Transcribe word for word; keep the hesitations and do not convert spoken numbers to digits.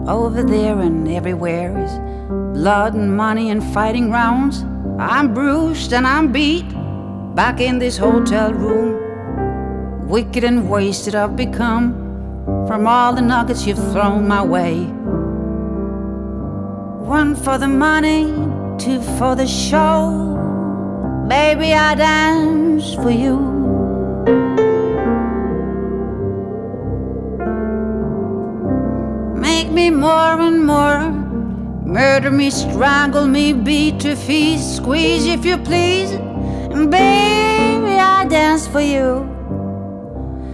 Over there and everywhere is blood and money and fighting rounds. I'm bruised and I'm beat, back in this hotel room. Wicked and wasted I've become from all the nuggets you've thrown my way. One for the money, two for the show. Baby, I dance for you. Make me more and more, murder me, strangle me, beat to feast, squeeze if you please. And baby, I dance for you.